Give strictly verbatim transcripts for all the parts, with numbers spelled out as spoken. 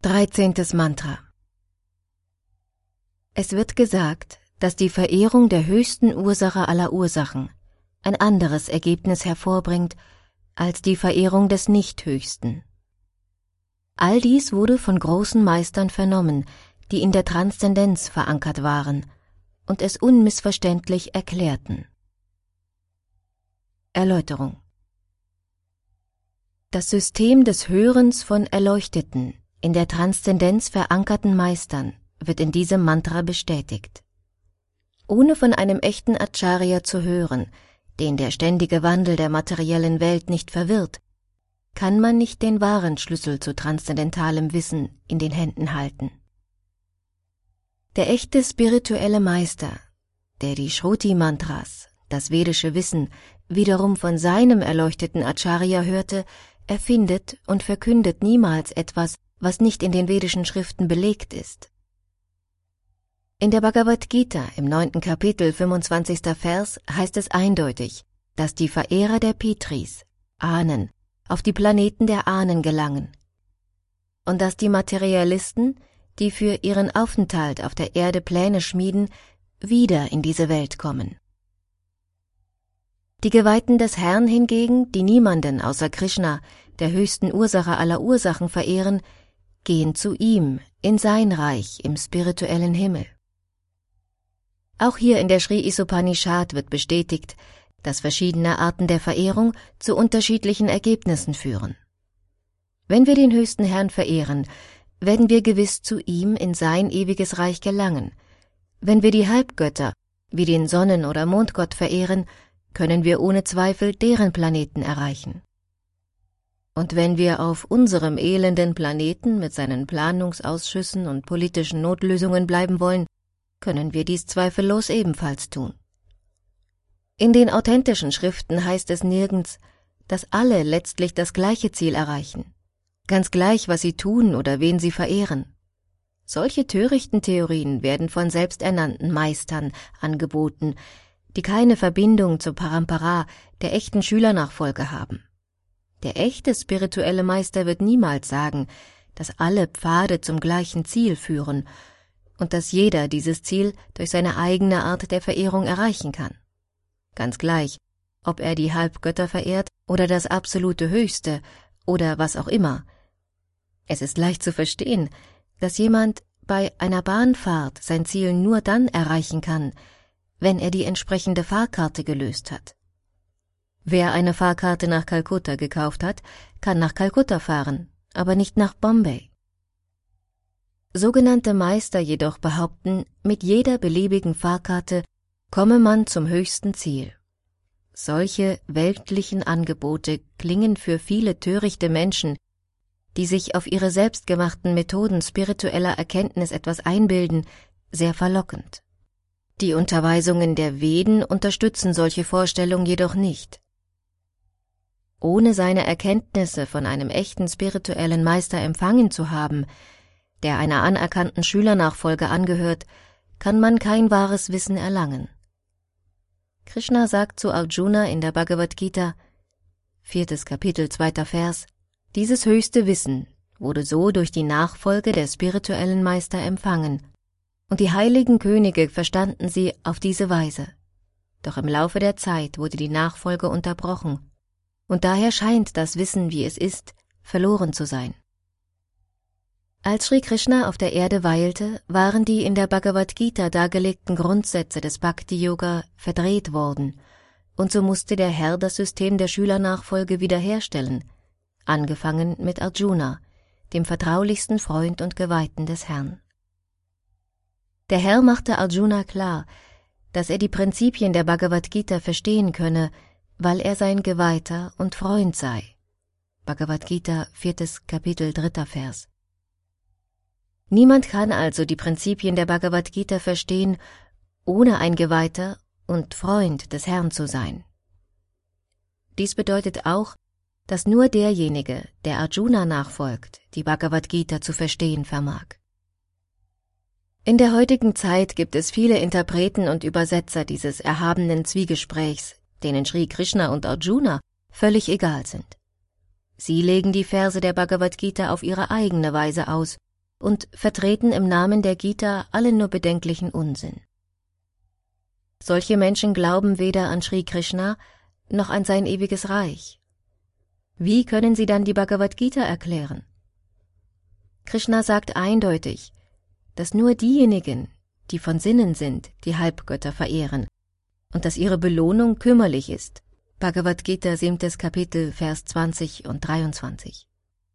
dreizehntes Mantra. Es wird gesagt, dass die Verehrung der höchsten Ursache aller Ursachen ein anderes Ergebnis hervorbringt als die Verehrung des Nichthöchsten. All dies wurde von großen Meistern vernommen, die in der Transzendenz verankert waren und es unmissverständlich erklärten. Erläuterung: Das System des Hörens von Erleuchteten, in der Transzendenz verankerten Meistern, wird in diesem Mantra bestätigt. Ohne von einem echten Acharya zu hören, den der ständige Wandel der materiellen Welt nicht verwirrt, kann man nicht den wahren Schlüssel zu transzendentalem Wissen in den Händen halten. Der echte spirituelle Meister, der die Shruti-Mantras, das vedische Wissen, wiederum von seinem erleuchteten Acharya hörte, erfindet und verkündet niemals etwas, was nicht in den vedischen Schriften belegt ist. In der Bhagavad Gita im neunten Kapitel, fünfundzwanzigster Vers, heißt es eindeutig, dass die Verehrer der Pitris, Ahnen, auf die Planeten der Ahnen gelangen und dass die Materialisten, die für ihren Aufenthalt auf der Erde Pläne schmieden, wieder in diese Welt kommen. Die Geweihten des Herrn hingegen, die niemanden außer Krishna, der höchsten Ursache aller Ursachen, verehren, gehen zu ihm, in sein Reich im spirituellen Himmel. Auch hier in der Sri Isopanishad wird bestätigt, dass verschiedene Arten der Verehrung zu unterschiedlichen Ergebnissen führen. Wenn wir den höchsten Herrn verehren, werden wir gewiss zu ihm in sein ewiges Reich gelangen. Wenn wir die Halbgötter, wie den Sonnen- oder Mondgott, verehren, können wir ohne Zweifel deren Planeten erreichen. Und wenn wir auf unserem elenden Planeten mit seinen Planungsausschüssen und politischen Notlösungen bleiben wollen, können wir dies zweifellos ebenfalls tun. In den authentischen Schriften heißt es nirgends, dass alle letztlich das gleiche Ziel erreichen, ganz gleich, was sie tun oder wen sie verehren. Solche törichten Theorien werden von selbsternannten Meistern angeboten, die keine Verbindung zur Parampara, der echten Schülernachfolge haben. Der echte spirituelle Meister wird niemals sagen, dass alle Pfade zum gleichen Ziel führen und dass jeder dieses Ziel durch seine eigene Art der Verehrung erreichen kann. Ganz gleich, ob er die Halbgötter verehrt oder das absolute Höchste oder was auch immer. Es ist leicht zu verstehen, dass jemand bei einer Bahnfahrt sein Ziel nur dann erreichen kann, wenn er die entsprechende Fahrkarte gelöst hat. Wer eine Fahrkarte nach Kalkutta gekauft hat, kann nach Kalkutta fahren, aber nicht nach Bombay. Sogenannte Meister jedoch behaupten, mit jeder beliebigen Fahrkarte komme man zum höchsten Ziel. Solche weltlichen Angebote klingen für viele törichte Menschen, die sich auf ihre selbstgemachten Methoden spiritueller Erkenntnis etwas einbilden, sehr verlockend. Die Unterweisungen der Veden unterstützen solche Vorstellungen jedoch nicht. Ohne seine Erkenntnisse von einem echten spirituellen Meister empfangen zu haben, der einer anerkannten Schülernachfolge angehört, kann man kein wahres Wissen erlangen. Krishna sagt zu Arjuna in der Bhagavad Gita, viertes Kapitel, zweiter Vers, dieses höchste Wissen wurde so durch die Nachfolge der spirituellen Meister empfangen, und die heiligen Könige verstanden sie auf diese Weise. Doch im Laufe der Zeit wurde die Nachfolge unterbrochen, und daher scheint das Wissen, wie es ist, verloren zu sein. Als Sri Krishna auf der Erde weilte, waren die in der Bhagavad Gita dargelegten Grundsätze des Bhakti-Yoga verdreht worden, und so musste der Herr das System der Schülernachfolge wiederherstellen, angefangen mit Arjuna, dem vertraulichsten Freund und Geweihten des Herrn. Der Herr machte Arjuna klar, dass er die Prinzipien der Bhagavad Gita verstehen könne, weil er sein Geweihter und Freund sei. Bhagavad Gita, viertes Kapitel, dritter Vers. Niemand kann also die Prinzipien der Bhagavad Gita verstehen, ohne ein Geweihter und Freund des Herrn zu sein. Dies bedeutet auch, dass nur derjenige, der Arjuna nachfolgt, die Bhagavad Gita zu verstehen vermag. In der heutigen Zeit gibt es viele Interpreten und Übersetzer dieses erhabenen Zwiegesprächs, denen Sri Krishna und Arjuna völlig egal sind. Sie legen die Verse der Bhagavad Gita auf ihre eigene Weise aus und vertreten im Namen der Gita alle nur bedenklichen Unsinn. Solche Menschen glauben weder an Sri Krishna noch an sein ewiges Reich. Wie können sie dann die Bhagavad Gita erklären? Krishna sagt eindeutig, dass nur diejenigen, die von Sinnen sind, die Halbgötter verehren und dass ihre Belohnung kümmerlich ist. Bhagavad Gita, siebtes Kapitel, Vers zwanzig und dreiundzwanzig.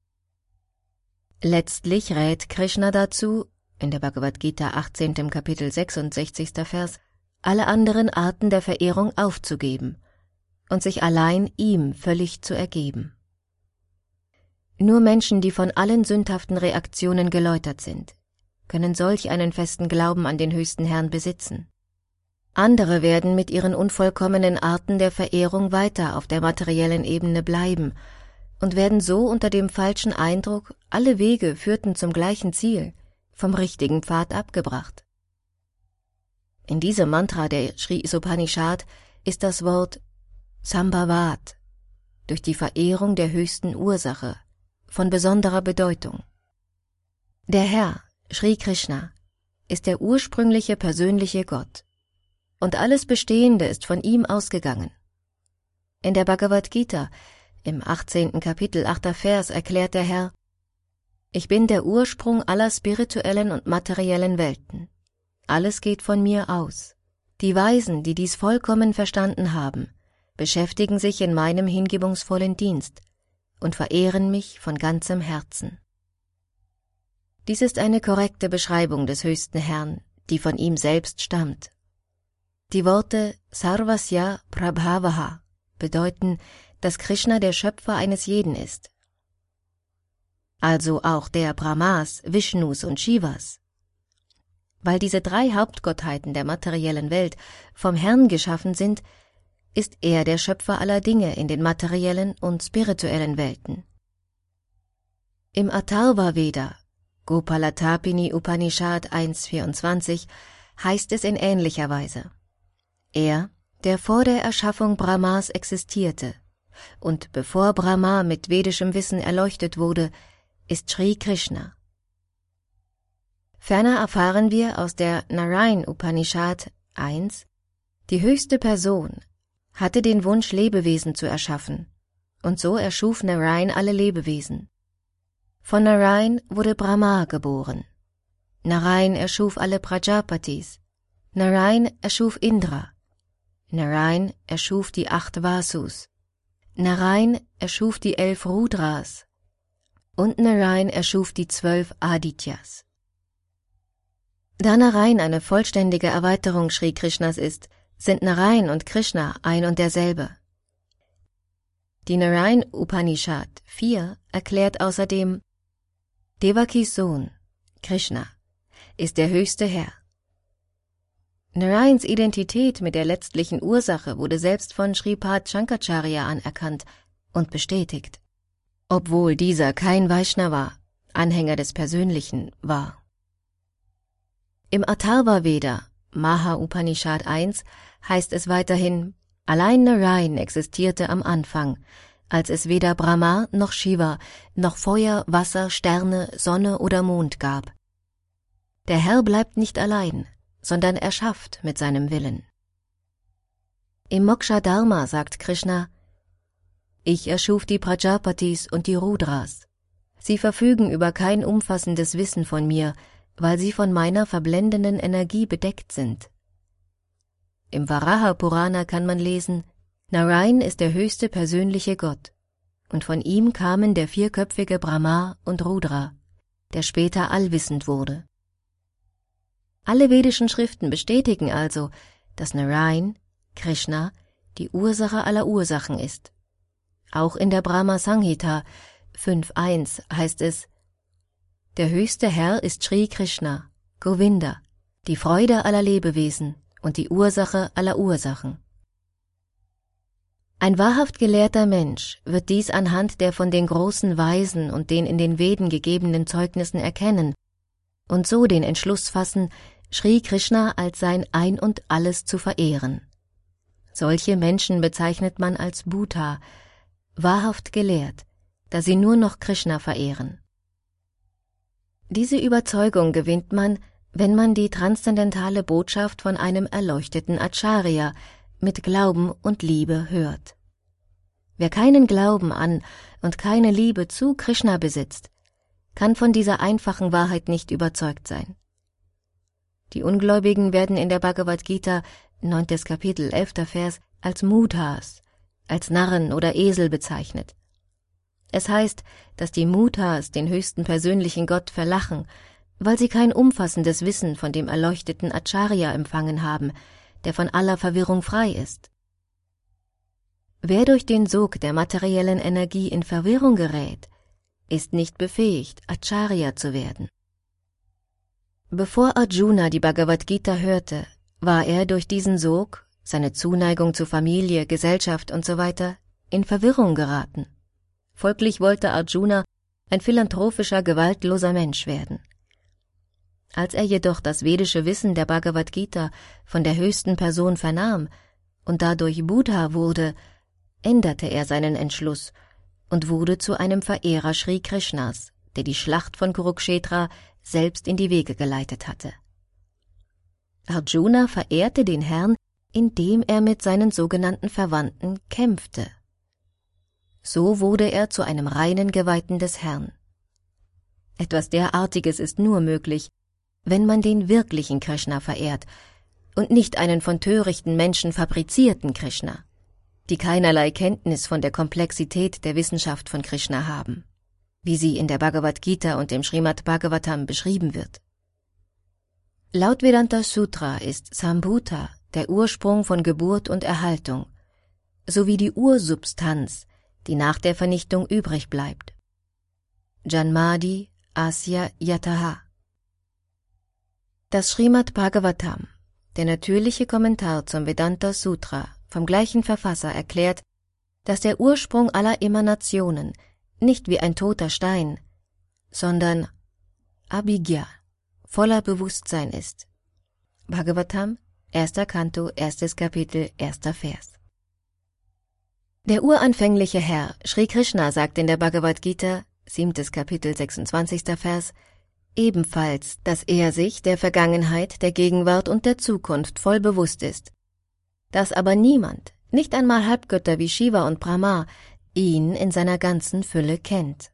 Letztlich rät Krishna dazu, in der Bhagavad Gita, achtzehnten Kapitel, sechsundsechzigsten Vers, alle anderen Arten der Verehrung aufzugeben und sich allein ihm völlig zu ergeben. Nur Menschen, die von allen sündhaften Reaktionen geläutert sind, können solch einen festen Glauben an den höchsten Herrn besitzen. Andere werden mit ihren unvollkommenen Arten der Verehrung weiter auf der materiellen Ebene bleiben und werden so unter dem falschen Eindruck, alle Wege führten zum gleichen Ziel, vom richtigen Pfad abgebracht. In diesem Mantra der Sri Isopanishad ist das Wort Sambhavat durch die Verehrung der höchsten Ursache von besonderer Bedeutung. Der Herr, Sri Krishna, ist der ursprüngliche persönliche Gott, und alles Bestehende ist von ihm ausgegangen. In der Bhagavad Gita, im achtzehnten Kapitel, achter Vers, erklärt der Herr: Ich bin der Ursprung aller spirituellen und materiellen Welten. Alles geht von mir aus. Die Weisen, die dies vollkommen verstanden haben, beschäftigen sich in meinem hingebungsvollen Dienst und verehren mich von ganzem Herzen. Dies ist eine korrekte Beschreibung des höchsten Herrn, die von ihm selbst stammt. Die Worte Sarvasya Prabhavaha bedeuten, dass Krishna der Schöpfer eines jeden ist. Also auch der Brahmas, Vishnus und Shivas. Weil diese drei Hauptgottheiten der materiellen Welt vom Herrn geschaffen sind, ist er der Schöpfer aller Dinge in den materiellen und spirituellen Welten. Im Atharva Veda, Gopalatapini Upanishad eins vierundzwanzig, heißt es in ähnlicher Weise: Er, der vor der Erschaffung Brahmas existierte und bevor Brahma mit vedischem Wissen erleuchtet wurde, ist Sri Krishna. Ferner erfahren wir aus der Narayan Upanishad eins, die höchste Person hatte den Wunsch, Lebewesen zu erschaffen, und so erschuf Narayan alle Lebewesen. Von Narayan wurde Brahma geboren. Narayan erschuf alle Prajapatis. Narayan erschuf Indra. Narayan erschuf die acht Vasus. Narayan erschuf die elf Rudras. Und Narayan erschuf die zwölf Adityas. Da Narayan eine vollständige Erweiterung Sri Krishnas ist, sind Narayan und Krishna ein und derselbe. Die Narayan Upanishad vier erklärt außerdem: Devakis Sohn, Krishna, ist der höchste Herr. Narayans Identität mit der letztlichen Ursache wurde selbst von Shripad Shankaracharya anerkannt und bestätigt, obwohl dieser kein Vaishnava, Anhänger des Persönlichen, war. Im Atharva Veda, Maha Upanishad eins, heißt es weiterhin: Allein Narayan existierte am Anfang, als es weder Brahma noch Shiva noch Feuer, Wasser, Sterne, Sonne oder Mond gab. Der Herr bleibt nicht allein, sondern erschafft mit seinem Willen. Im Moksha Dharma sagt Krishna: Ich erschuf die Prajapatis und die Rudras. Sie verfügen über kein umfassendes Wissen von mir, weil sie von meiner verblendenden Energie bedeckt sind. Im Varaha Purana kann man lesen: Narayan ist der höchste persönliche Gott, und von ihm kamen der vierköpfige Brahma und Rudra, der später allwissend wurde. Alle vedischen Schriften bestätigen also, dass Narayan, Krishna, die Ursache aller Ursachen ist. Auch in der Brahma Samhita fünf eins heißt es: Der höchste Herr ist Sri Krishna, Govinda, die Freude aller Lebewesen und die Ursache aller Ursachen. Ein wahrhaft gelehrter Mensch wird dies anhand der von den großen Weisen und den in den Veden gegebenen Zeugnissen erkennen und so den Entschluss fassen, Sri Krishna als sein Ein und Alles zu verehren. Solche Menschen bezeichnet man als Bhuta, wahrhaft gelehrt, da sie nur noch Krishna verehren. Diese Überzeugung gewinnt man, wenn man die transzendentale Botschaft von einem erleuchteten Acharya mit Glauben und Liebe hört. Wer keinen Glauben an und keine Liebe zu Krishna besitzt, kann von dieser einfachen Wahrheit nicht überzeugt sein. Die Ungläubigen werden in der Bhagavad Gita, neuntes Kapitel, elfter Vers, als Mudhas, als Narren oder Esel bezeichnet. Es heißt, dass die Mudhas den höchsten persönlichen Gott verlachen, weil sie kein umfassendes Wissen von dem erleuchteten Acharya empfangen haben, der von aller Verwirrung frei ist. Wer durch den Sog der materiellen Energie in Verwirrung gerät, ist nicht befähigt, Acharya zu werden. Bevor Arjuna die Bhagavad Gita hörte, war er durch diesen Sog, seine Zuneigung zu Familie, Gesellschaft usw. in Verwirrung geraten. Folglich wollte Arjuna ein philanthropischer, gewaltloser Mensch werden. Als er jedoch das vedische Wissen der Bhagavad Gita von der höchsten Person vernahm und dadurch Buddha wurde, änderte er seinen Entschluss und wurde zu einem Verehrer Shri Krishnas, der die Schlacht von Kurukshetra selbst in die Wege geleitet hatte. Arjuna verehrte den Herrn, indem er mit seinen sogenannten Verwandten kämpfte. So wurde er zu einem reinen Geweihten des Herrn. Etwas derartiges ist nur möglich, wenn man den wirklichen Krishna verehrt und nicht einen von törichten Menschen fabrizierten Krishna, die keinerlei Kenntnis von der Komplexität der Wissenschaft von Krishna haben, wie sie in der Bhagavad Gita und dem Srimad Bhagavatam beschrieben wird. Laut Vedanta Sutra ist Sambhuta der Ursprung von Geburt und Erhaltung, sowie die Ursubstanz, die nach der Vernichtung übrig bleibt. Janmadi Asya Yataha. Das Srimad Bhagavatam, der natürliche Kommentar zum Vedanta Sutra vom gleichen Verfasser, erklärt, dass der Ursprung aller Emanationen nicht wie ein toter Stein, sondern Abhigya, voller Bewusstsein ist. Bhagavatam, erster Kanto, erstes Kapitel, erster Vers. Der uranfängliche Herr, Shri Krishna, sagt in der Bhagavad Gita, siebtes Kapitel, sechsundzwanzigster Vers, ebenfalls, dass er sich der Vergangenheit, der Gegenwart und der Zukunft voll bewusst ist, dass aber niemand, nicht einmal Halbgötter wie Shiva und Brahma, ihn in seiner ganzen Fülle kennt.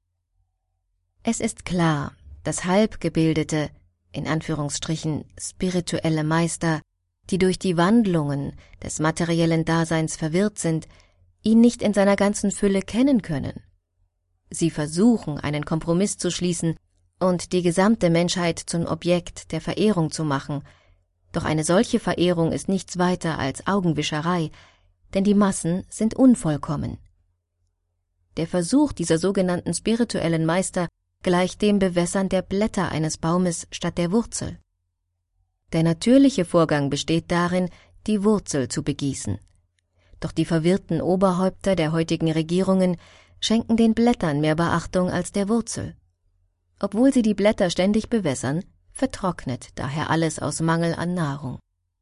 Es ist klar, dass halbgebildete, in Anführungsstrichen spirituelle Meister, die durch die Wandlungen des materiellen Daseins verwirrt sind, ihn nicht in seiner ganzen Fülle kennen können. Sie versuchen, einen Kompromiss zu schließen und die gesamte Menschheit zum Objekt der Verehrung zu machen, doch eine solche Verehrung ist nichts weiter als Augenwischerei, denn die Massen sind unvollkommen. Der Versuch dieser sogenannten spirituellen Meister gleicht dem Bewässern der Blätter eines Baumes statt der Wurzel. Der natürliche Vorgang besteht darin, die Wurzel zu begießen. Doch die verwirrten Oberhäupter der heutigen Regierungen schenken den Blättern mehr Beachtung als der Wurzel. Obwohl sie die Blätter ständig bewässern, vertrocknet daher alles aus Mangel an Nahrung.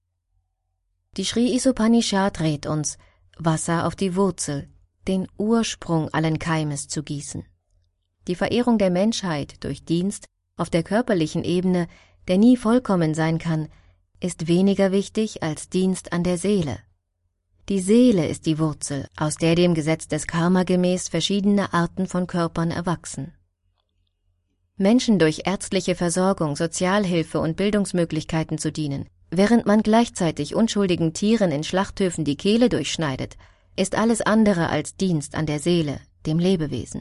Die Sri Isopanishad rät uns, Wasser auf die Wurzel, den Ursprung allen Keimes zu gießen. Die Verehrung der Menschheit durch Dienst auf der körperlichen Ebene, der nie vollkommen sein kann, ist weniger wichtig als Dienst an der Seele. Die Seele ist die Wurzel, aus der dem Gesetz des Karma gemäß verschiedene Arten von Körpern erwachsen. Menschen durch ärztliche Versorgung, Sozialhilfe und Bildungsmöglichkeiten zu dienen, während man gleichzeitig unschuldigen Tieren in Schlachthöfen die Kehle durchschneidet, ist alles andere als Dienst an der Seele, dem Lebewesen.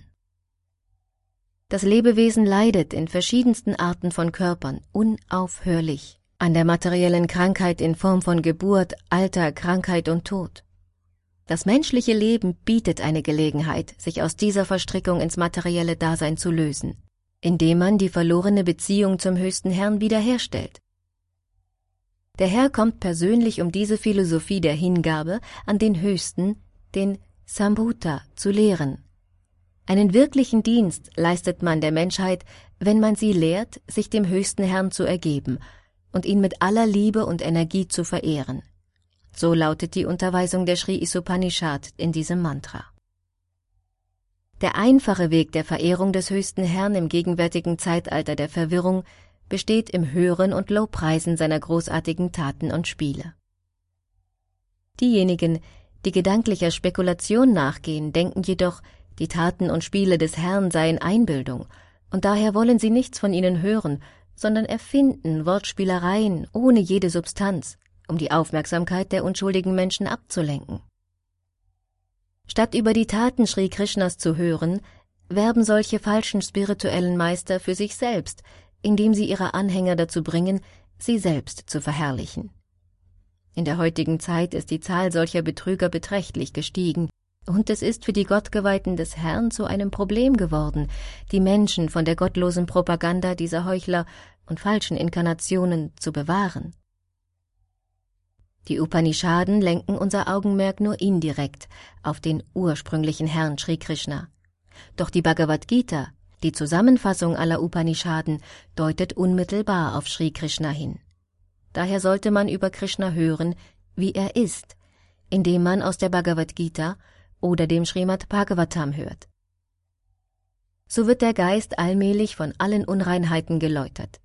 Das Lebewesen leidet in verschiedensten Arten von Körpern unaufhörlich an der materiellen Krankheit in Form von Geburt, Alter, Krankheit und Tod. Das menschliche Leben bietet eine Gelegenheit, sich aus dieser Verstrickung ins materielle Dasein zu lösen, indem man die verlorene Beziehung zum höchsten Herrn wiederherstellt. Der Herr kommt persönlich, um diese Philosophie der Hingabe an den Höchsten, den Sambhuta, zu lehren. Einen wirklichen Dienst leistet man der Menschheit, wenn man sie lehrt, sich dem höchsten Herrn zu ergeben und ihn mit aller Liebe und Energie zu verehren. So lautet die Unterweisung der Sri Isopanishad in diesem Mantra. Der einfache Weg der Verehrung des höchsten Herrn im gegenwärtigen Zeitalter der Verwirrung besteht im Hören und Lobpreisen seiner großartigen Taten und Spiele. Diejenigen, die gedanklicher Spekulation nachgehen, denken jedoch, die Taten und Spiele des Herrn seien Einbildung, und daher wollen sie nichts von ihnen hören, sondern erfinden Wortspielereien ohne jede Substanz, um die Aufmerksamkeit der unschuldigen Menschen abzulenken. Statt über die Taten Sri Krishnas zu hören, werben solche falschen spirituellen Meister für sich selbst, indem sie ihre Anhänger dazu bringen, sie selbst zu verherrlichen. In der heutigen Zeit ist die Zahl solcher Betrüger beträchtlich gestiegen, und es ist für die Gottgeweihten des Herrn zu einem Problem geworden, die Menschen von der gottlosen Propaganda dieser Heuchler und falschen Inkarnationen zu bewahren. Die Upanishaden lenken unser Augenmerk nur indirekt auf den ursprünglichen Herrn Sri Krishna. Doch die Bhagavad Gita, die Zusammenfassung aller Upanishaden, deutet unmittelbar auf Sri Krishna hin. Daher sollte man über Krishna hören, wie er ist, indem man aus der Bhagavad Gita oder dem Srimad Bhagavatam hört. So wird der Geist allmählich von allen Unreinheiten geläutert.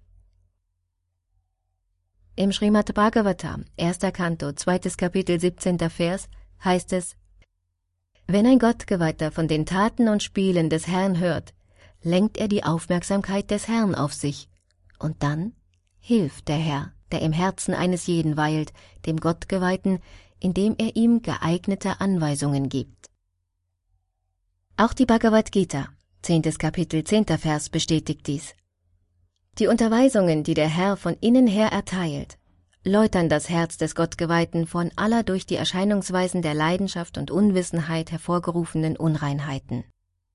Im Srimad Bhagavatam, erster Kanto, zweites Kapitel, siebzehnter Vers, heißt es: Wenn ein Gottgeweihter von den Taten und Spielen des Herrn hört, lenkt er die Aufmerksamkeit des Herrn auf sich, und dann hilft der Herr, der im Herzen eines jeden weilt, dem Gottgeweihten, indem er ihm geeignete Anweisungen gibt. Auch die Bhagavad Gita, zehntes Kapitel, zehnter Vers, bestätigt dies. Die Unterweisungen, die der Herr von innen her erteilt, läutern das Herz des Gottgeweihten von aller durch die Erscheinungsweisen der Leidenschaft und Unwissenheit hervorgerufenen Unreinheiten.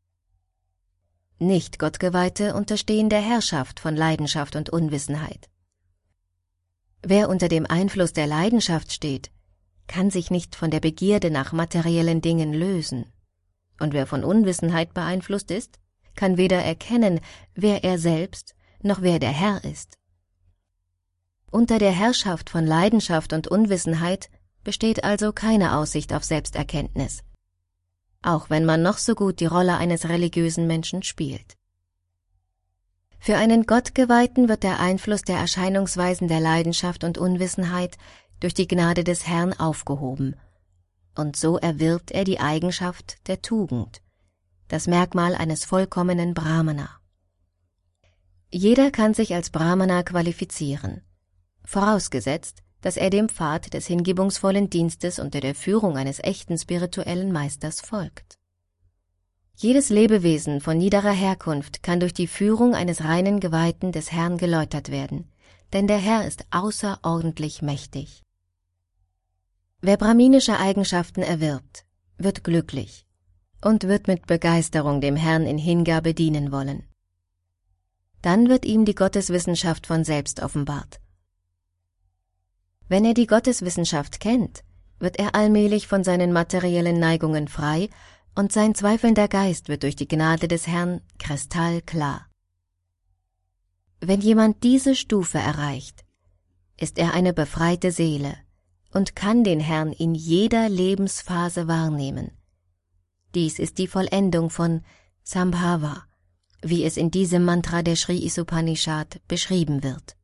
Nicht-Gottgeweihte unterstehen der Herrschaft von Leidenschaft und Unwissenheit. Wer unter dem Einfluss der Leidenschaft steht, kann sich nicht von der Begierde nach materiellen Dingen lösen. Und wer von Unwissenheit beeinflusst ist, kann weder erkennen, wer er selbst noch wer der Herr ist. Unter der Herrschaft von Leidenschaft und Unwissenheit besteht also keine Aussicht auf Selbsterkenntnis, auch wenn man noch so gut die Rolle eines religiösen Menschen spielt. Für einen Gottgeweihten wird der Einfluss der Erscheinungsweisen der Leidenschaft und Unwissenheit durch die Gnade des Herrn aufgehoben, und so erwirbt er die Eigenschaft der Tugend, das Merkmal eines vollkommenen Brahmana. Jeder kann sich als Brahmana qualifizieren, vorausgesetzt, dass er dem Pfad des hingebungsvollen Dienstes unter der Führung eines echten spirituellen Meisters folgt. Jedes Lebewesen von niederer Herkunft kann durch die Führung eines reinen Geweihten des Herrn geläutert werden, denn der Herr ist außerordentlich mächtig. Wer brahminische Eigenschaften erwirbt, wird glücklich und wird mit Begeisterung dem Herrn in Hingabe dienen wollen. Dann wird ihm die Gotteswissenschaft von selbst offenbart. Wenn er die Gotteswissenschaft kennt, wird er allmählich von seinen materiellen Neigungen frei und sein zweifelnder Geist wird durch die Gnade des Herrn kristallklar. Wenn jemand diese Stufe erreicht, ist er eine befreite Seele und kann den Herrn in jeder Lebensphase wahrnehmen. Dies ist die Vollendung von Sambhava, wie es in diesem Mantra der Sri Isupanishad beschrieben wird.